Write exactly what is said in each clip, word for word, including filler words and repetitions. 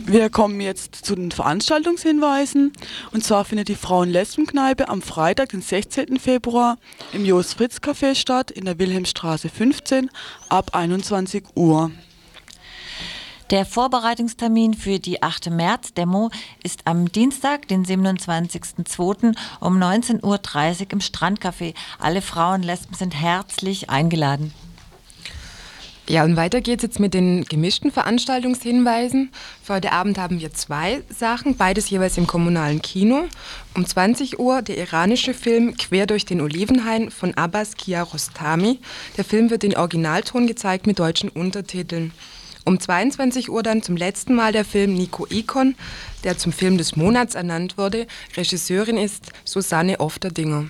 Wir kommen jetzt zu den Veranstaltungshinweisen. Und zwar findet die Frauen-Lesben-Kneipe am Freitag, den sechzehnten Februar im Jos-Fritz-Café statt, in der Wilhelmstraße fünfzehn, ab einundzwanzig Uhr. Der Vorbereitungstermin für die achte März-Demo ist am Dienstag, den siebenundzwanzigsten zweiten um neunzehn Uhr dreißig im Strandcafé. Alle Frauen Lesben sind herzlich eingeladen. Ja, und weiter geht's jetzt mit den gemischten Veranstaltungshinweisen. Für heute Abend haben wir zwei Sachen, beides jeweils im kommunalen Kino. Um zwanzig Uhr der iranische Film Quer durch den Olivenhain von Abbas Kiarostami. Der Film wird in Originalton gezeigt mit deutschen Untertiteln. Um zweiundzwanzig Uhr dann zum letzten Mal der Film Nico Ikon, der zum Film des Monats ernannt wurde. Regisseurin ist Susanne Ofterdinger.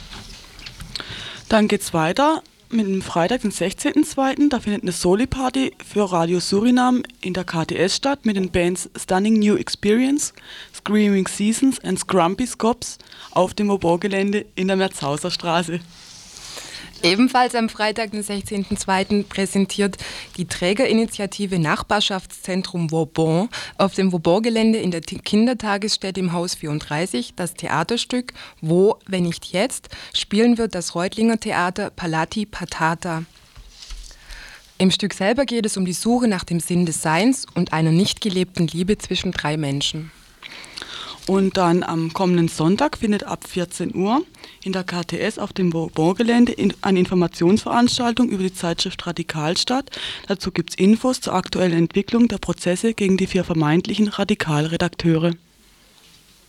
Dann geht's weiter mit dem Freitag, den sechzehnten zweiten Da findet eine Soli-Party für Radio Suriname in der K T S statt mit den Bands Stunning New Experience, Screaming Seasons und Scrumpy Scops auf dem Vauban-Gelände in der Merzhauser Straße. Ebenfalls am Freitag, den sechzehnten zweiten präsentiert die Trägerinitiative Nachbarschaftszentrum Vauban auf dem Vauban-Gelände in der Kindertagesstätte im Haus vierunddreißig das Theaterstück Wo, wenn nicht jetzt, spielen wird das Reutlinger Theater Palati Patata. Im Stück selber geht es um die Suche nach dem Sinn des Seins und einer nicht gelebten Liebe zwischen drei Menschen. Und dann am kommenden Sonntag findet ab vierzehn Uhr in der K T S auf dem Vauban-Gelände eine Informationsveranstaltung über die Zeitschrift Radikal statt. Dazu gibt es Infos zur aktuellen Entwicklung der Prozesse gegen die vier vermeintlichen Radikalredakteure.